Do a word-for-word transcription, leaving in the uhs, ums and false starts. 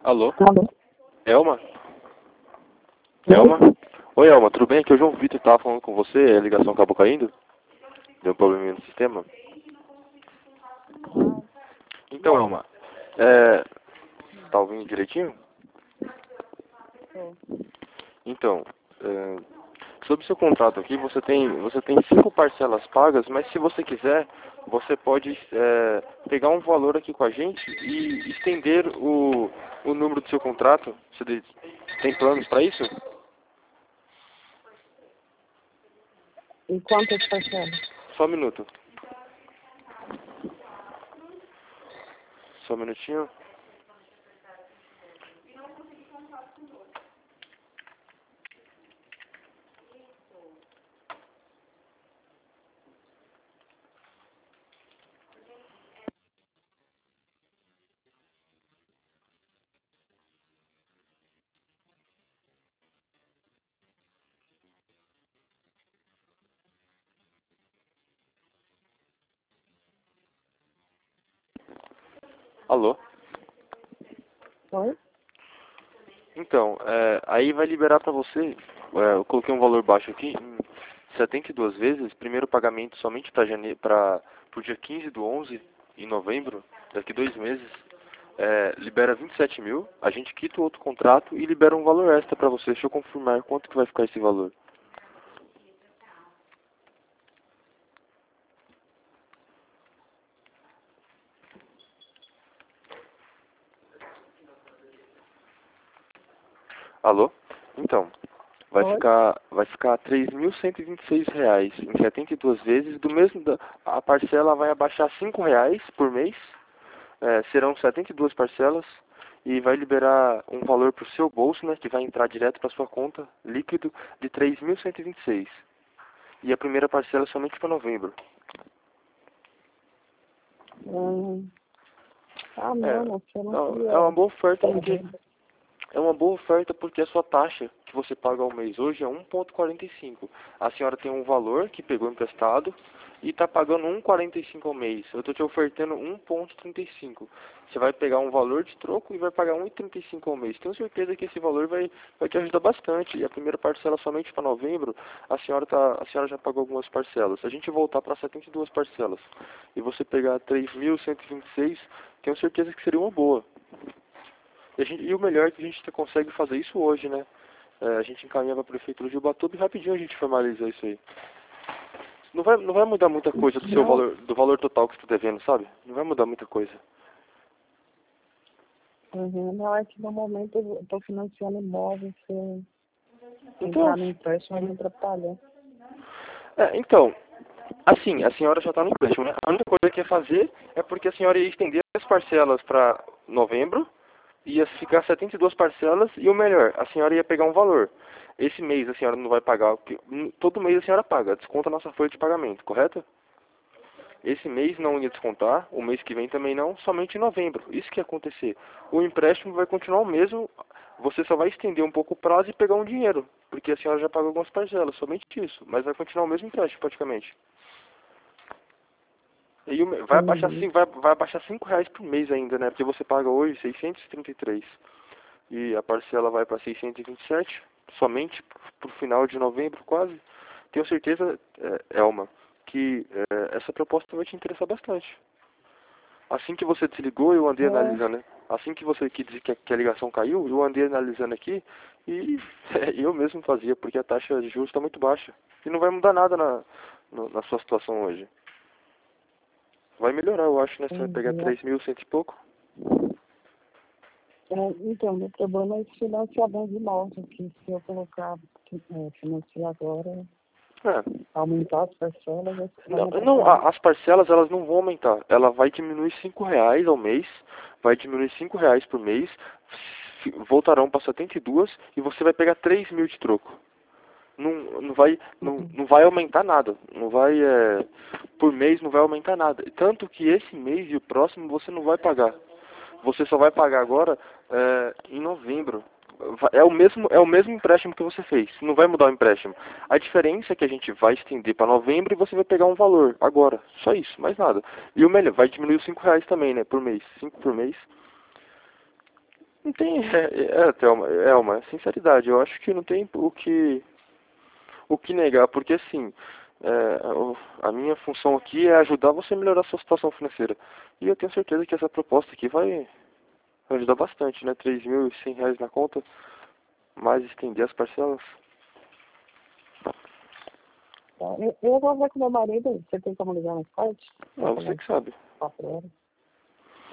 Alô? Alô? Elma? Oi? Elma? Oi, Elma, tudo bem? Aqui é o João Vitor, tava falando com você, a ligação acabou caindo? Deu um probleminha no sistema? Então, Elma, é... tá ouvindo direitinho? Tô. Então, é... sobre o seu contrato aqui, você tem, você tem cinco parcelas pagas, mas se você quiser, você pode é, pegar um valor aqui com a gente e estender o, o número do seu contrato. Você tem planos para isso? E quantas parcelas? Só um minuto. Só um minutinho. Alô? Oi? Então, é, aí vai liberar para você, é, eu coloquei um valor baixo aqui, em setenta e duas vezes, primeiro pagamento somente para jane... para o dia quinze do onze, em novembro, daqui dois meses, é, libera vinte e sete mil, a gente quita o outro contrato e libera um valor extra para você. Deixa eu confirmar quanto que vai ficar esse valor. Alô? Então, vai Oi? ficar, vai ficar três mil cento e vinte e seis reais em setenta e duas vezes, do mesmo, da- a parcela vai abaixar cinco reais por mês. É, serão setenta e duas parcelas e vai liberar um valor para o seu bolso, né, que vai entrar direto para sua conta, líquido, de três mil cento e vinte e seis. E a primeira parcela é somente para novembro. Hum. Ah, É, não, você não não, é queria uma boa oferta porque entender. é uma boa oferta porque a sua taxa que você paga ao mês hoje é um vírgula quarenta e cinco. A senhora tem um valor que pegou emprestado e está pagando um vírgula quarenta e cinco ao mês. Eu estou te ofertando um vírgula trinta e cinco. Você vai pegar um valor de troco e vai pagar um vírgula trinta e cinco ao mês. Tenho certeza que esse valor vai, vai te ajudar bastante. E a primeira parcela somente para novembro, a senhora, tá, a senhora já pagou algumas parcelas. Se a gente voltar para setenta e duas parcelas e você pegar três mil cento e vinte e seis, tenho certeza que seria uma boa. E, a gente, e o melhor é que a gente consegue fazer isso hoje, né? É, a gente encaminha para a prefeitura de Ubatuba e rapidinho a gente formaliza isso aí. Não vai, não vai mudar muita coisa do seu Não, valor, do valor total que você está devendo, sabe? Não vai mudar muita coisa. uhum, não, é que no momento eu estou financiando imóvel, se Então, entrar no empréstimo vai me atrapalhar. é, então, assim, a senhora já está no empréstimo, né? A única coisa que ia fazer é porque a senhora ia estender as parcelas para novembro, ia ficar setenta e duas parcelas e o melhor, a senhora ia pegar um valor. Esse mês a senhora não vai pagar, porque todo mês a senhora paga, desconta a nossa folha de pagamento, correto? Esse mês não ia descontar, o mês que vem também não, somente em novembro. Isso que ia acontecer. O empréstimo vai continuar o mesmo, você só vai estender um pouco o prazo e pegar um dinheiro, porque a senhora já pagou algumas parcelas, somente isso. Mas vai continuar o mesmo empréstimo praticamente. E o me- vai abaixar, Uhum. cin- vai, vai abaixar cinco reais por mês ainda, né? Porque você paga hoje seiscentos e trinta e três. E a parcela vai para seiscentos e vinte e sete, somente pro final de novembro quase. Tenho certeza, é, Elma, que é, essa proposta vai te interessar bastante. Assim que você desligou, eu andei É, analisando, né? Assim que você que disse que a, que a ligação caiu, eu andei analisando aqui e eu mesmo fazia, porque a taxa de juros está muito baixa. E não vai mudar nada na, no- na sua situação hoje. Vai melhorar, eu acho, né? Você vai pegar uhum. três mil, cento e pouco. É, então, meu problema é esse financiamento de imóvel, que se eu colocar, é, financiar agora, É. aumentar as parcelas, vai vai Não, me não, atrapalhar. a- as parcelas elas não vão aumentar. Ela vai diminuir cinco reais ao mês, vai diminuir cinco reais por mês, fi- voltarão para setenta e duas e você vai pegar três mil de troco. Não, não vai, não, Uhum. não vai aumentar nada. Não vai, é, por mês não vai aumentar nada. Tanto que esse mês e o próximo você não vai pagar. Você só vai pagar agora é, em novembro. Va- É o mesmo, é o mesmo empréstimo que você fez. Não vai mudar o empréstimo. A diferença é que a gente vai estender para novembro e você vai pegar um valor agora. Só isso, mais nada. E o melhor, vai diminuir os cinco reais também, né? Por mês. Cinco por mês. Não tem, é, é, Thelma, é uma sinceridade, eu acho que não tem o que, o que negar, porque assim, é, o- a minha função aqui é ajudar você a melhorar a sua situação financeira. E eu tenho certeza que essa proposta aqui vai, vai ajudar bastante, né? Três mil e cem reais na conta, mais estender as parcelas. Tá? Eu, eu vou ver com meu marido, você tem como ligar mais forte? É você que sabe. Quatro horas.